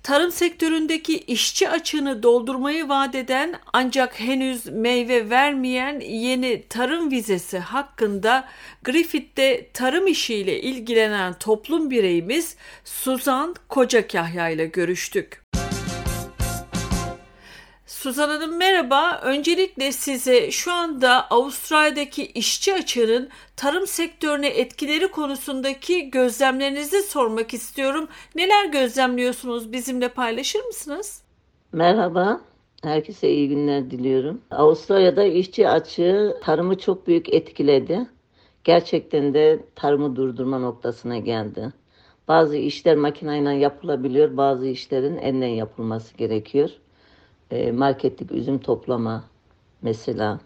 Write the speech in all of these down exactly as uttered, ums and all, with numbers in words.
tarım sektöründeki işçi açığını doldurmayı vaat eden ancak henüz meyve vermeyen yeni tarım vizesi hakkında Griffith'te tarım işiyle ilgilenen toplum bireyimiz Suzan Kocakahya ile görüştük. Suzan Hanım merhaba. Öncelikle size şu anda Avustralya'daki işçi açığının tarım sektörüne etkileri konusundaki gözlemlerinizi sormak istiyorum. Neler gözlemliyorsunuz? Bizimle paylaşır mısınız? Merhaba. Herkese iyi günler diliyorum. Avustralya'da işçi açığı tarımı çok büyük etkiledi. Gerçekten de tarımı durdurma noktasına geldi. Bazı işler makineyle yapılabiliyor, bazı işlerin elle yapılması gerekiyor. E, marketlik üzüm toplama mesela.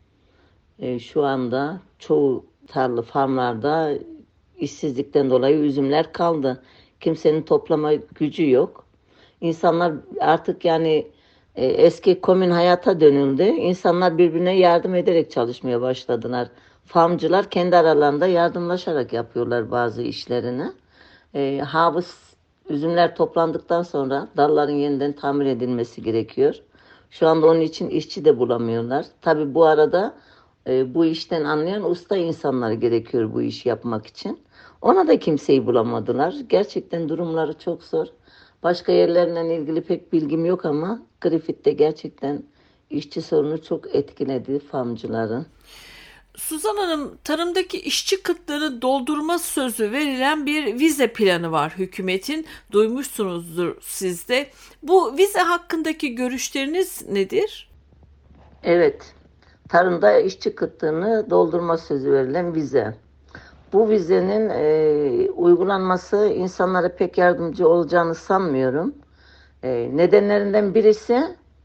E, şu anda çoğu tarla farmlarda işsizlikten dolayı üzümler kaldı. Kimsenin toplama gücü yok. İnsanlar artık yani e, eski komün hayata dönüldü. İnsanlar birbirine yardım ederek çalışmaya başladılar. Farmcılar kendi aralarında yardımlaşarak yapıyorlar bazı işlerini. E, havuz üzümler toplandıktan sonra dalların yeniden tamir edilmesi gerekiyor. Şu anda onun için işçi de bulamıyorlar. Tabii bu arada e, bu işten anlayan usta insanlar gerekiyor bu işi yapmak için. Ona da kimseyi bulamadılar. Gerçekten durumları çok zor. Başka yerlerle ilgili pek bilgim yok ama Griffith'te gerçekten işçi sorunu çok etkiledi farmcıları. Suzan Hanım, tarımdaki işçi kıtlığını doldurma sözü verilen bir vize planı var hükümetin. Duymuşsunuzdur siz de. Bu vize hakkındaki görüşleriniz nedir? Evet, tarımda işçi kıtlığını doldurma sözü verilen vize. Bu vizenin e, uygulanması insanlara pek yardımcı olacağını sanmıyorum. E, nedenlerinden birisi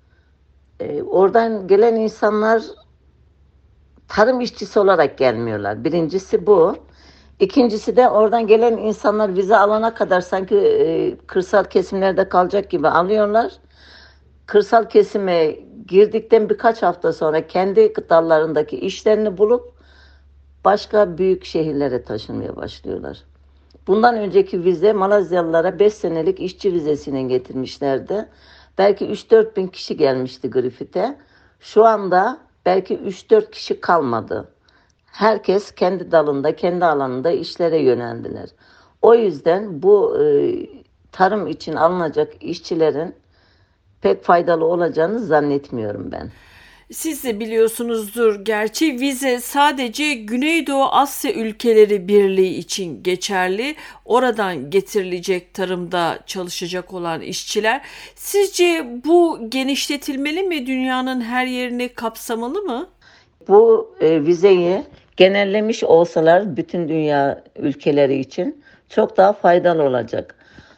e, oradan gelen insanlar tarım işçisi olarak gelmiyorlar. Birincisi bu. İkincisi de oradan gelen insanlar vize alana kadar sanki e, kırsal kesimlerde kalacak gibi alıyorlar. Kırsal kesime girdikten birkaç hafta sonra kendi dallarındaki işlerini bulup başka büyük şehirlere taşınmaya başlıyorlar. Bundan önceki vize Malezyalılara beş senelik işçi vizesine getirmişlerdi. Belki üç dört bin kişi gelmişti Griffith'e. Şu anda belki üç dört kişi kalmadı. Herkes kendi dalında, kendi alanında işlere yöneldiler. O yüzden bu e, tarım için alınacak işçilerin pek faydalı olacağını zannetmiyorum ben. Siz de biliyorsunuzdur gerçi vize sadece Güneydoğu Asya ülkeleri birliği için geçerli. Oradan getirilecek tarımda çalışacak olan işçiler. Sizce bu genişletilmeli mi? Dünyanın her yerini kapsamalı mı? Bu e, vizeyi genellemiş olsalar bütün dünya ülkeleri için çok daha faydalı olacak.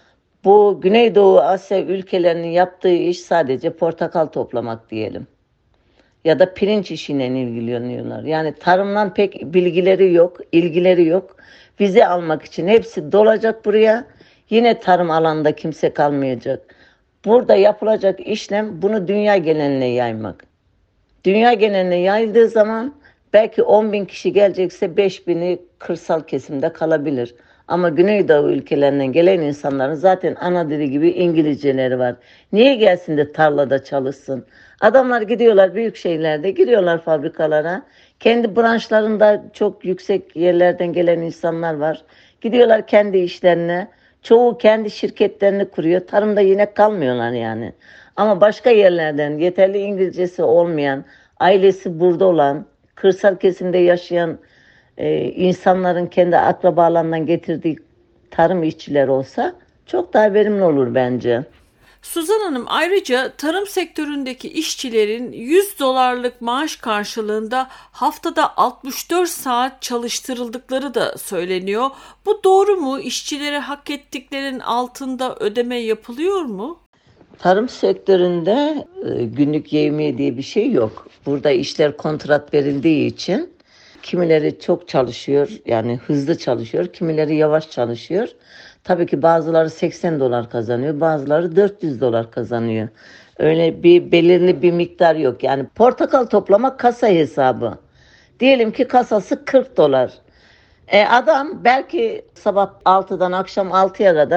Bu Güneydoğu Asya ülkelerinin yaptığı iş sadece portakal toplamak diyelim. Ya da pirinç işiyle ilgileniyorlar. Yani tarımdan pek bilgileri yok, ilgileri yok. Vize almak için hepsi dolacak buraya. Yine tarım alanında kimse kalmayacak. Burada yapılacak işlem bunu dünya geneline yaymak. Dünya geneline yayıldığı zaman belki on bin kişi gelecekse beş bini kırsal kesimde kalabilir. Ama Güneydoğu ülkelerinden gelen insanların zaten ana dili gibi İngilizceleri var. Niye gelsin de tarlada çalışsın? Adamlar gidiyorlar büyük şehirlerde, giriyorlar fabrikalara. Kendi branşlarında çok yüksek yerlerden gelen insanlar var. Gidiyorlar kendi işlerine. Çoğu kendi şirketlerini kuruyor. Tarımda yine kalmıyorlar yani. Ama başka yerlerden yeterli İngilizcesi olmayan, ailesi burada olan, kırsal kesimde yaşayan e, insanların kendi akrabalarından getirdiği tarım işçileri olsa çok daha verimli olur bence. Suzan Hanım, ayrıca tarım sektöründeki işçilerin yüz dolarlık maaş karşılığında haftada altmış dört saat çalıştırıldıkları da söyleniyor. Bu doğru mu? İşçilere hak ettiklerinin altında ödeme yapılıyor mu? Tarım sektöründe e, günlük yevmiye diye bir şey yok. Burada işler kontrat verildiği için kimileri çok çalışıyor, yani hızlı çalışıyor, kimileri yavaş çalışıyor. Tabii ki bazıları seksen dolar kazanıyor, bazıları dört yüz dolar kazanıyor. Öyle bir belirli bir miktar yok. Yani portakal toplamak kasa hesabı. Diyelim ki kasası kırk dolar. E adam belki sabah altıdan akşam altıya kadar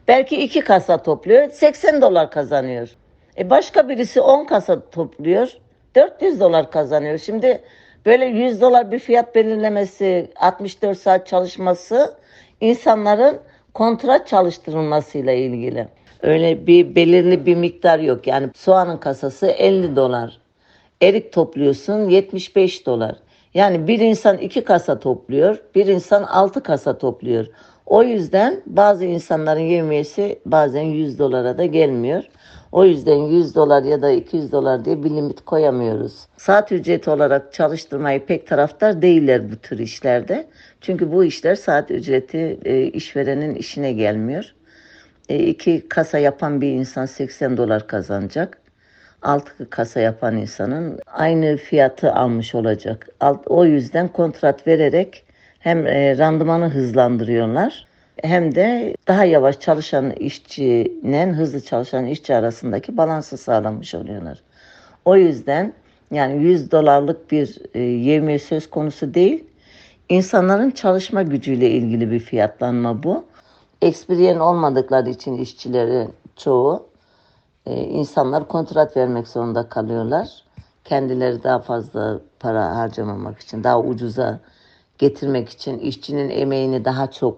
Belki iki kasa topluyor, seksen dolar kazanıyor. E başka birisi on kasa topluyor, dört yüz dolar kazanıyor. Şimdi böyle yüz dolar bir fiyat belirlemesi, altmış dört saat çalışması insanların kontrat çalıştırılmasıyla ilgili. Öyle bir belirli bir miktar yok. Yani soğanın kasası elli dolar. Erik topluyorsun yetmiş beş dolar. Yani bir insan iki kasa topluyor, bir insan altı kasa topluyor. O yüzden bazı insanların yemiyesi bazen yüz dolara da gelmiyor. O yüzden yüz dolar ya da iki yüz dolar diye bir limit koyamıyoruz. Saat ücreti olarak çalıştırmayı pek taraftar değiller bu tür işlerde. Çünkü bu işler saat ücreti e, işverenin işine gelmiyor. E, iki kasa yapan bir insan seksen dolar kazanacak. Altı kasa yapan insanın aynı fiyatı almış olacak. O yüzden kontrat vererek hem e, randımanı hızlandırıyorlar hem de daha yavaş çalışan işçinin hızlı çalışan işçi arasındaki balansı sağlamış oluyorlar. O yüzden yani yüz dolarlık bir e, yevmiye söz konusu değil. İnsanların çalışma gücüyle ilgili bir fiyatlanma bu. Eksperiyen olmadıkları için işçileri çoğu e, insanlar kontrat vermek zorunda kalıyorlar. Kendileri daha fazla para harcamamak için, daha ucuza getirmek için, işçinin emeğini daha çok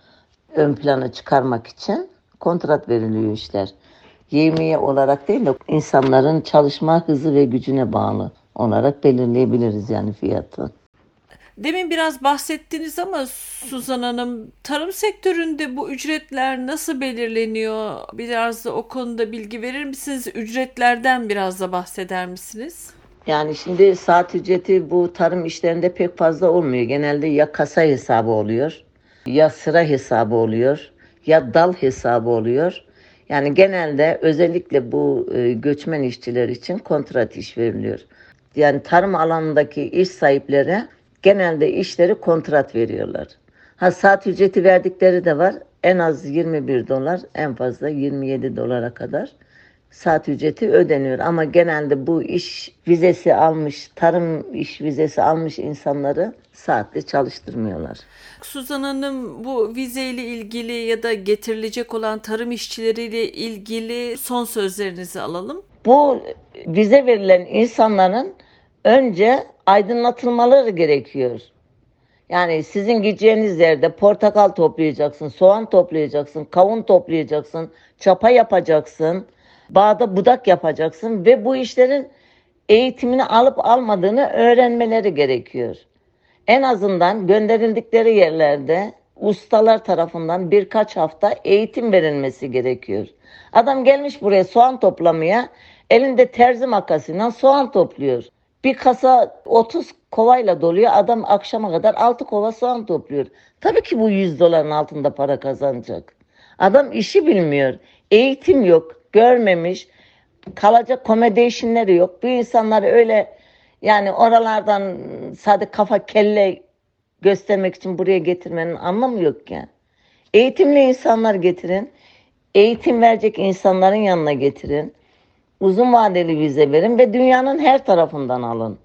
ön plana çıkarmak için kontrat veriliyor işler. Yevmiye olarak değil de insanların çalışma hızı ve gücüne bağlı olarak belirleyebiliriz yani fiyatı. Demin biraz bahsettiniz ama Suzan Hanım, tarım sektöründe bu ücretler nasıl belirleniyor? Biraz da o konuda bilgi verir misiniz? Ücretlerden biraz da bahseder misiniz? Yani şimdi saat ücreti bu tarım işlerinde pek fazla olmuyor. Genelde ya kasa hesabı oluyor, ya sıra hesabı oluyor, ya dal hesabı oluyor. Yani genelde özellikle bu e, göçmen işçiler için kontrat iş veriliyor. Yani tarım alanındaki iş sahipleri genelde işleri kontrat veriyorlar. Ha saat ücreti verdikleri de var. En az yirmi bir dolar, en fazla yirmi yedi dolara kadar saat ücreti ödeniyor. Ama genelde bu iş vizesi almış, tarım iş vizesi almış insanları saatle çalıştırmıyorlar. Suzan Hanım, bu vizeyle ilgili ya da getirilecek olan tarım işçileriyle ilgili son sözlerinizi alalım. Bu vize verilen insanların önce aydınlatılmaları gerekiyor. Yani sizin gideceğiniz yerde portakal toplayacaksın, soğan toplayacaksın, kavun toplayacaksın, çapa yapacaksın, bağda budak yapacaksın ve bu işlerin eğitimini alıp almadığını öğrenmeleri gerekiyor. En azından gönderildikleri yerlerde ustalar tarafından birkaç hafta eğitim verilmesi gerekiyor. Adam gelmiş buraya soğan toplamaya, elinde terzi makasıyla soğan topluyor. Bir kasa otuz kovayla doluyor. Adam akşama kadar altı kova soğan topluyor. Tabii ki bu yüz doların altında para kazanacak. Adam işi bilmiyor. Eğitim yok. Görmemiş. Kalacak accommodation'ları yok. Bu insanları öyle yani oralardan sadece kafa kelle göstermek için buraya getirmenin anlamı yok yani. Eğitimli insanlar getirin. Eğitim verecek insanların yanına getirin. Uzun vadeli vize verin ve dünyanın her tarafından alın.